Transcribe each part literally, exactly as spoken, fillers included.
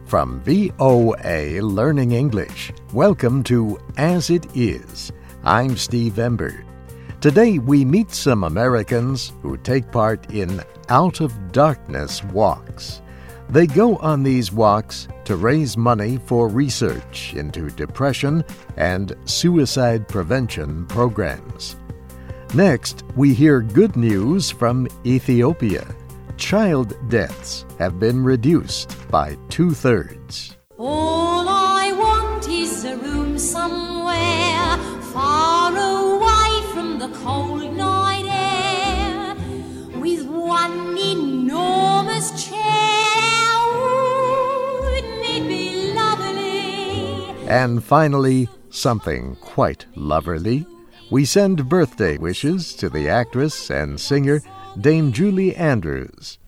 From V O A Learning English, welcome to As It Is. I'm Steve Ember. Today we meet some Americans who take part in Out of Darkness walks. They go on these walks to raise money for research into depression and suicide prevention programs. Next, we hear good news from Ethiopia. Child deaths have been reduced by two-thirds. All I want is a room somewhere far away from the cold night air, with one enormous chair. Wouldn't it be lovely? And finally, something quite loverly. We send birthday wishes to the actress and singer Dame Julie Andrews.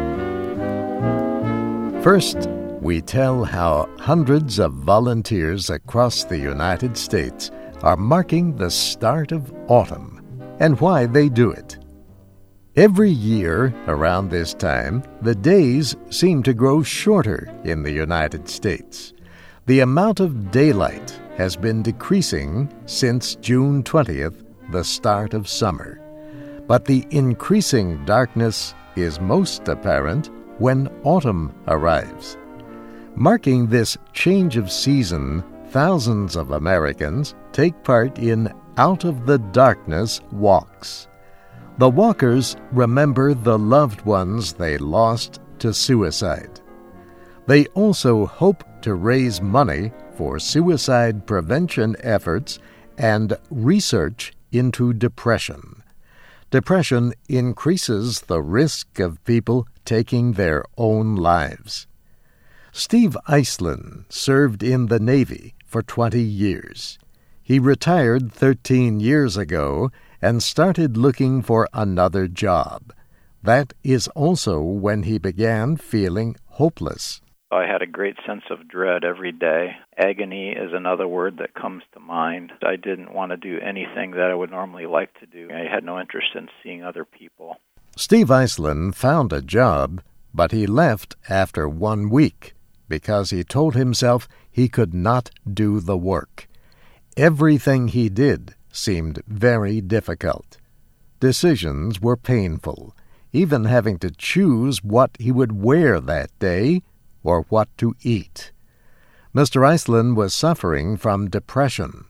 First, we tell how hundreds of volunteers across the United States are marking the start of autumn and why they do it. Every year around this time, the days seem to grow shorter in the United States. The amount of daylight has been decreasing since June twentieth, the start of summer. But the increasing darkness is most apparent when autumn arrives. Marking this change of season, thousands of Americans take part in Out of the Darkness walks. The walkers remember the loved ones they lost to suicide. They also hope to raise money for suicide prevention efforts and research into depression. Depression increases the risk of people taking their own lives. Steve Iceland served in the Navy for twenty years. He retired thirteen years ago and started looking for another job. That is also when he began feeling hopeless. I had a great sense of dread every day. Agony is another word that comes to mind. I didn't want to do anything that I would normally like to do. I had no interest in seeing other people. Steve Iceland found a job, but he left after one week because he told himself he could not do the work. Everything he did seemed very difficult. Decisions were painful, even having to choose what he would wear that day or what to eat. Mister Iceland was suffering from depression.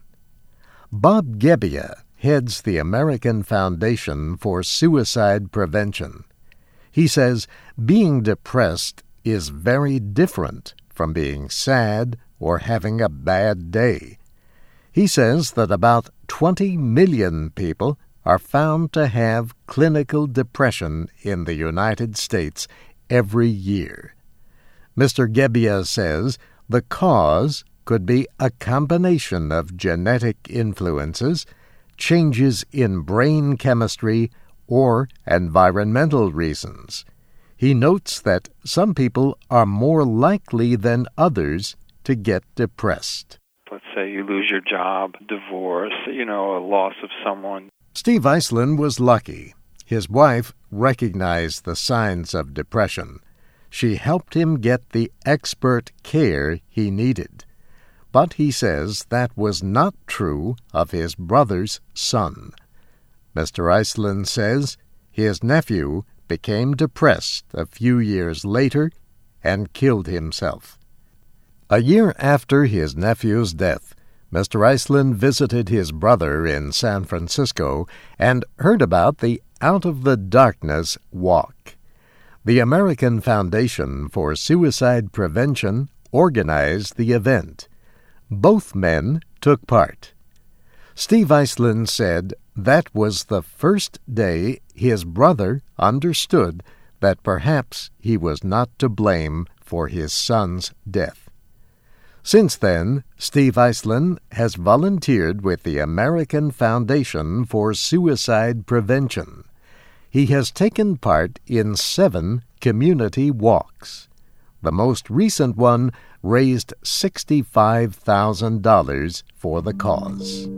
Bob Gebbia heads the American Foundation for Suicide Prevention. He says being depressed is very different from being sad or having a bad day. He says that about twenty million people are found to have clinical depression in the United States every year. Mister Gebbia says the cause could be a combination of genetic influences, changes in brain chemistry, or environmental reasons. He notes that some people are more likely than others to get depressed. Let's say you lose your job, divorce, you know, a loss of someone. Steve Iceland was lucky. His wife recognized the signs of depression. She helped him get the expert care he needed. But he says that was not true of his brother's son. Mister Iceland says his nephew became depressed a few years later and killed himself. A year after his nephew's death, Mister Iceland visited his brother in San Francisco and heard about the Out of the Darkness walk. The American Foundation for Suicide Prevention organized the event. Both men took part. Steve Iceland said that was the first day his brother understood that perhaps he was not to blame for his son's death. Since then, Steve Iceland has volunteered with the American Foundation for Suicide Prevention. He has taken part in seven community walks. The most recent one raised sixty-five thousand dollars for the cause.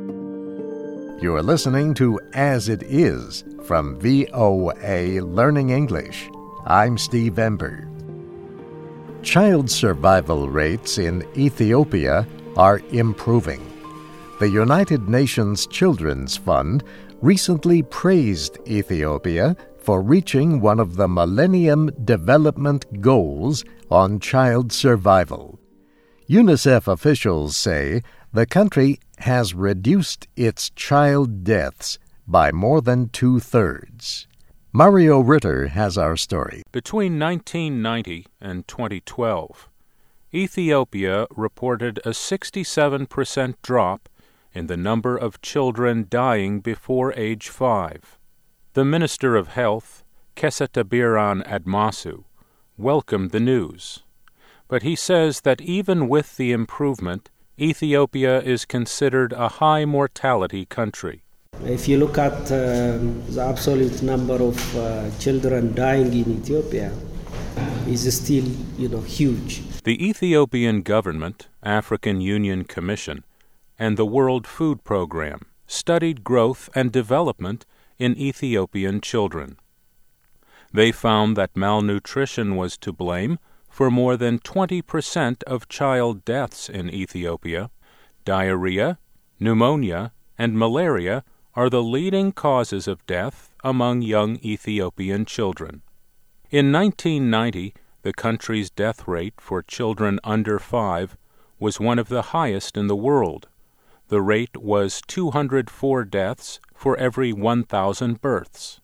You're listening to As It Is from V O A Learning English. I'm Steve Ember. child survival rates in Ethiopia are improving. The United Nations Children's Fund recently praised Ethiopia for reaching one of the Millennium Development Goals on child survival. UNICEF officials say the country has reduced its child deaths by more than two-thirds. Mario Ritter has our story. Between nineteen ninety and twenty twelve, Ethiopia reported a sixty-seven percent drop in the number of children dying before age five. The Minister of Health, Kesetabiran Admasu, welcomed the news, but he says that even with the improvement, Ethiopia is considered a high mortality country. If you look at um, the absolute number of uh, children dying in Ethiopia, is still, you know, huge. The Ethiopian government, African Union Commission, and the World Food Program studied growth and development in Ethiopian children. They found that malnutrition was to blame for more than twenty percent of child deaths in Ethiopia. Diarrhea, pneumonia, and malaria are the leading causes of death among young Ethiopian children. In nineteen ninety, the country's death rate for children under five was one of the highest in the world. The rate was two hundred four deaths for every one thousand births.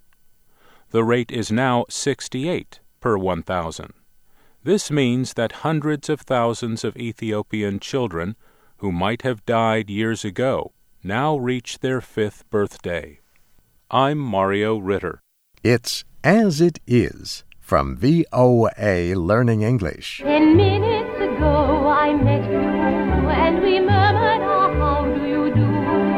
The rate is now sixty-eight per one thousand. This means that hundreds of thousands of Ethiopian children who might have died years ago now reach their fifth birthday. I'm Mario Ritter. It's As It Is from V O A Learning English. Ten minutes ago I met you, and we murmured, oh, how do you do?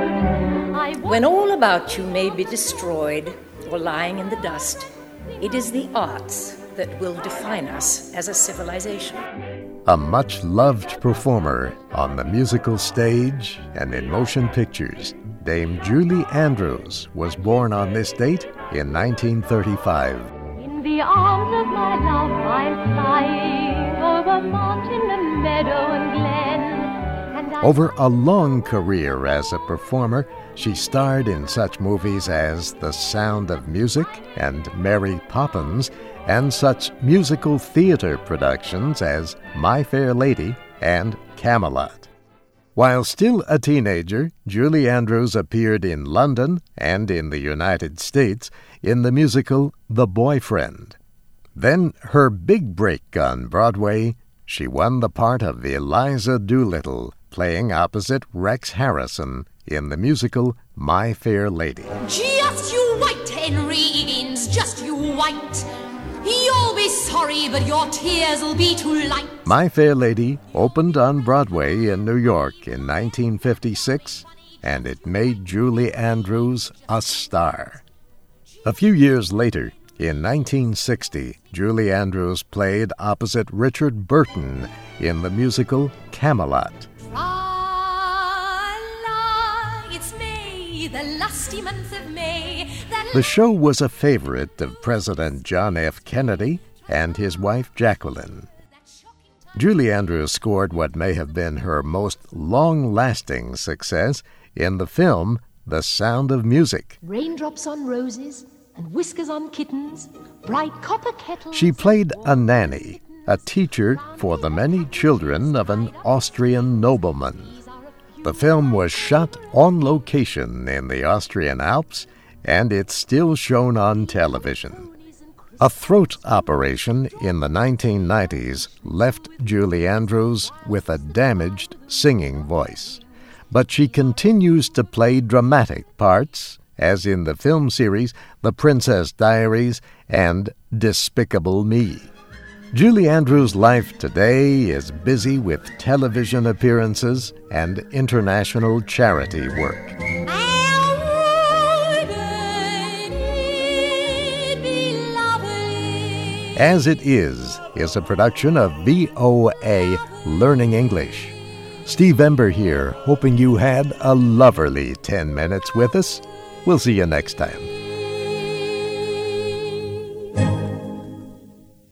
I When all about you may be destroyed or lying in the dust, it is the arts that will define us as a civilization. A much-loved performer on the musical stage and in motion pictures, Dame Julie Andrews was born on this date in nineteen thirty-five. In the arms of my love I'm flying over mountain and meadow and glen. And I Over a long career as a performer, she starred in such movies as The Sound of Music and Mary Poppins, and such musical theater productions as My Fair Lady and Camelot. While still a teenager, Julie Andrews appeared in London and in the United States in the musical The Boyfriend. Then her big break on Broadway, she won the part of Eliza Doolittle, playing opposite Rex Harrison in the musical My Fair Lady. Just you wait, Henry Higgins, just you wait. You'll be sorry, but your tears'll be too light. My Fair Lady opened on Broadway in New York in nineteen fifty-six, and it made Julie Andrews a star. A few years later, in nineteen sixty, Julie Andrews played opposite Richard Burton in the musical Camelot. La, it's May, the lusty month of May. The show was a favorite of President John F. Kennedy and his wife Jacqueline. Julie Andrews scored what may have been her most long-lasting success in the film The Sound of Music. Raindrops on roses and whiskers on kittens, bright copper kettles. She played a nanny, a teacher for the many children of an Austrian nobleman. The film was shot on location in the Austrian Alps, and it's still shown on television. A throat operation in the nineteen nineties left Julie Andrews with a damaged singing voice, but she continues to play dramatic parts, as in the film series The Princess Diaries and Despicable Me. Julie Andrews' life today is busy with television appearances and international charity work. As It Is is a production of V O A Learning English. Steve Ember here, hoping you had a loverly ten minutes with us. We'll see you next time.